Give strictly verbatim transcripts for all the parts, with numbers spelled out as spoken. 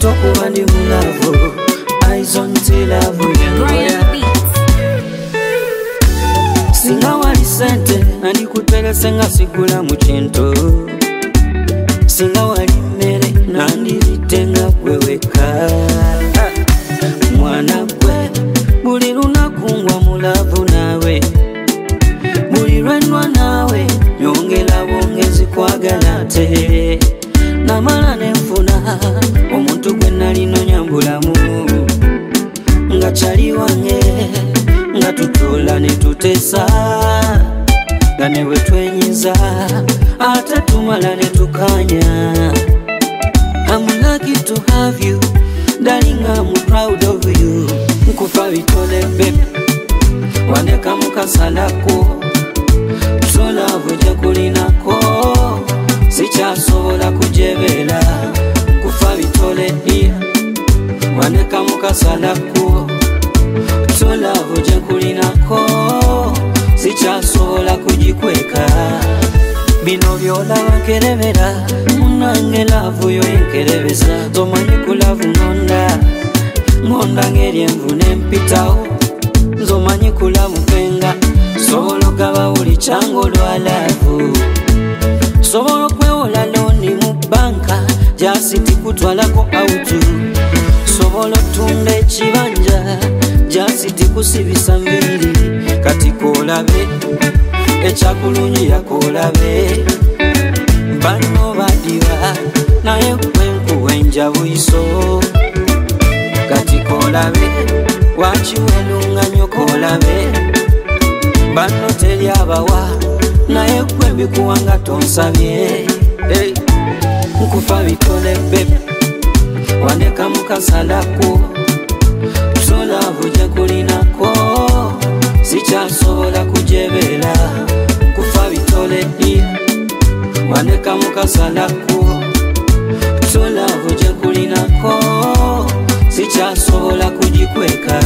tokuba ndi mulavu eyes on love yangoya singa wali sente nandikuterese nga sigula mu kintu singa wali mmere nandirite nga gwe wekka mwana gwe buli lunaku ngwa mulavu nawe buli lwenwa nawe nyongera bwongezi kwagala te namala nenfuna omuntu gwe nali nonyambulamu nga kyali wange nga tutola ne tutesa nga ne bwe twenyiza ate tumala ne tukanya. I'm lucky to have you darling, I'm proud of you nkufa bitole baby waneka mukasalako tulavu je kulinako sikyasobola kujebera nkufa bitole dia waneka mukasalako tulavu je kulinako sikyasobola kujikweka bino byolaba nkerebera munange lavu yo enkerebeza zomanyi kulavu ngonda ngonda ngeri envune empitawo zomanyi kulavu penga sobola ogaba buli kyango lwa lavu sobola okwewola looni mu banka jasiti kutwalako autu sobola otunda ekibanja jasiti kusibisa mbiri kati kolabe ekyakulungi yakolabe bano badiba naye kwenkuwa enjabuiso kati kolabe wakiwelunganyo kolabe bano teri abawa naye kwembikuwanga tonsabye hey. Nkufa bitole bebe waneka mukasalako tulavu je kulinako sikyasobola kujebera kufa bitole dia waneka mukasalako tulavu je kulinako sikyasobola kujikweka.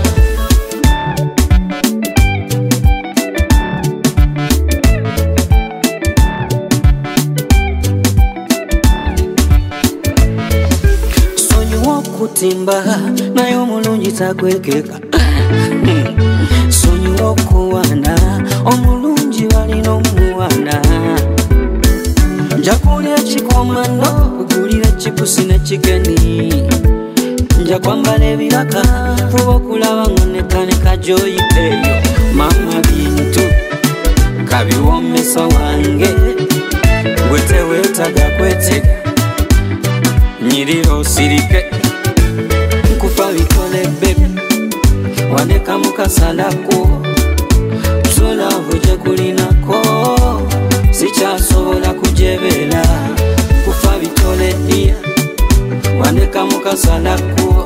Kutimba naye omulungi takwekeka sonyiwa okuwana omulungi balina omuwana nja kulya ekikomando ogulira ekipusi nekigeni nja kwambala ebiraka fuba okulaba ngoneka joyipeeyo mama bintu kabiwomesa wange gwe teweetaga kwetega nyirira osirike nkufa bitole bebe waneka mukasalako tulavu je kulinako sikyasobola kujebera kufa bitole dia waneka mukasalako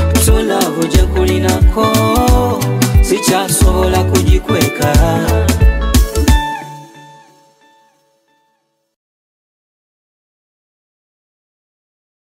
tulavu je kulinako sikyasobola kujikweka.